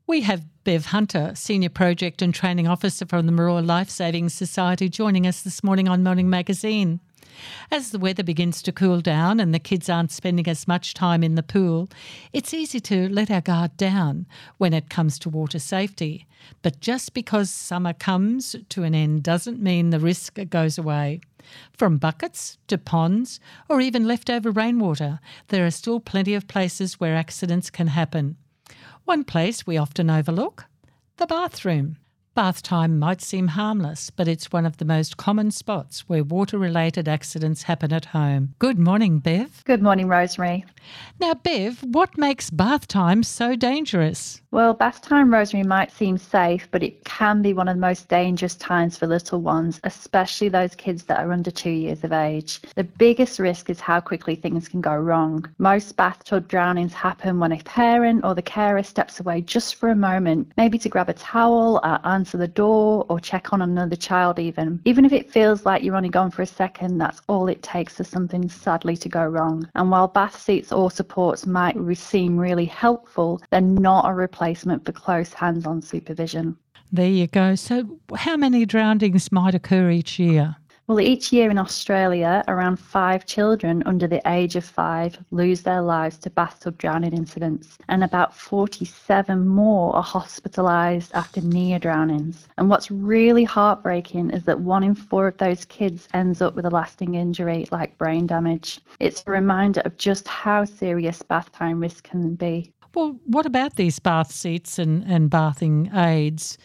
We have Bev Hunter, Senior Project and Training Officer from the Mooroa Lifesaving Society, joining us this morning on Morning Magazine. As the weather begins to cool down and the kids aren't spending as much time in the pool, it's easy to let our guard down when it comes to water safety. But just because summer comes to an end doesn't mean the risk goes away. From buckets to ponds or even leftover rainwater, there are still plenty of places where accidents can happen. One place we often overlook, the bathroom. Bath time might seem harmless, but it's one of the most common spots where water-related accidents happen at home. Good morning, Bev. Good morning, Rosemary. Now, Bev, what makes bath time so dangerous? Well, bath time, Rosemary, might seem safe, but it can be one of the most dangerous times for little ones, especially those kids that are under 2 years of age. The biggest risk is how quickly things can go wrong. Most bathtub drownings happen when a parent or the carer steps away just for a moment, maybe to grab a towel, answer the door, or check on another child even. Even if it feels like you're only gone for a second, that's all it takes for something sadly to go wrong. And while bath seats or supports might seem really helpful, they're not a replacement for close hands-on supervision. There you go. So how many drownings might occur each year? Well, each year in Australia, around 5 children under the age of 5 lose their lives to bathtub drowning incidents, and about 47 more are hospitalised after near drownings. And what's really heartbreaking is that 1 in 4 of those kids ends up with a lasting injury like brain damage. It's a reminder of just how serious bath time risk can be. Well, what about these bath seats and bathing aids?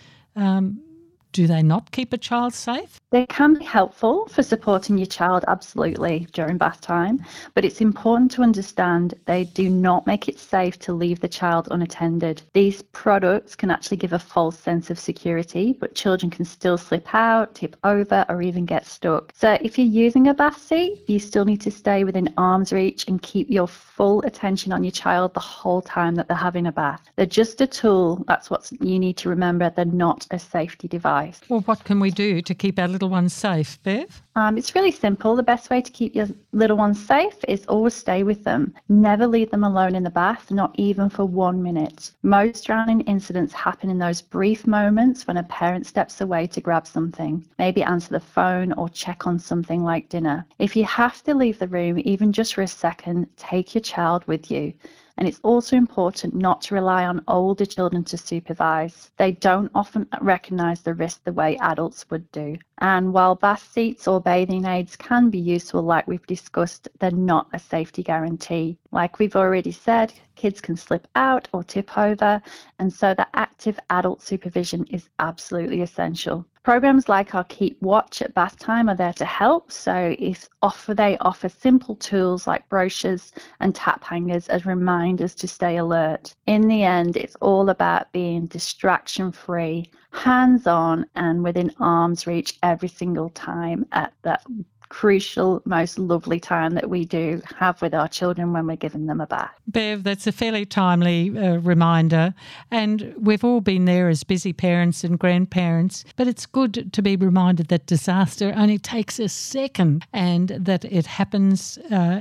Do they not keep a child safe? They can be helpful for supporting your child, absolutely, during bath time, but it's important to understand they do not make it safe to leave the child unattended. These products can actually give a false sense of security, but children can still slip out, tip over, or even get stuck. So if you're using a bath seat, you still need to stay within arm's reach and keep your full attention on your child the whole time that they're having a bath. They're just a tool. That's what you need to remember. They're not a safety device. Well, what can we do to keep our little ones safe, Bev? It's really simple. The best way to keep your little ones safe is always stay with them. Never leave them alone in the bath, not even for 1 minute. Most drowning incidents happen in those brief moments when a parent steps away to grab something, maybe answer the phone or check on something like dinner. If you have to leave the room, even just for a second, take your child with you. And it's also important not to rely on older children to supervise. They don't often recognise the risk the way adults would do. And while bath seats or bathing aids can be useful, like we've discussed, they're not a safety guarantee. Like we've already said, kids can slip out or tip over, and so the active adult supervision is absolutely essential. Programs like our Keep Watch at bath time are there to help. So they offer simple tools like brochures and tap hangers as reminders to stay alert. In the end, it's all about being distraction-free, hands-on, and within arm's reach every single time at that crucial, most lovely time that we do have with our children when we're giving them a bath. Bev, that's a fairly timely reminder, and we've all been there as busy parents and grandparents, but it's good to be reminded that disaster only takes a second and that it happens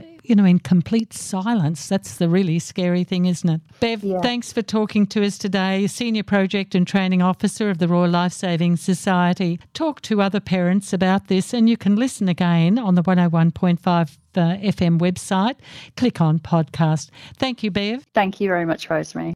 in complete silence. That's the really scary thing, isn't it? Bev, Thanks for talking to us today. Senior Project and Training Officer of the Royal Lifesaving Society. Talk to other parents about this, and you can listen again on the 101.5 FM website. Click on podcast. Thank you, Bev. Thank you very much, Rosemary.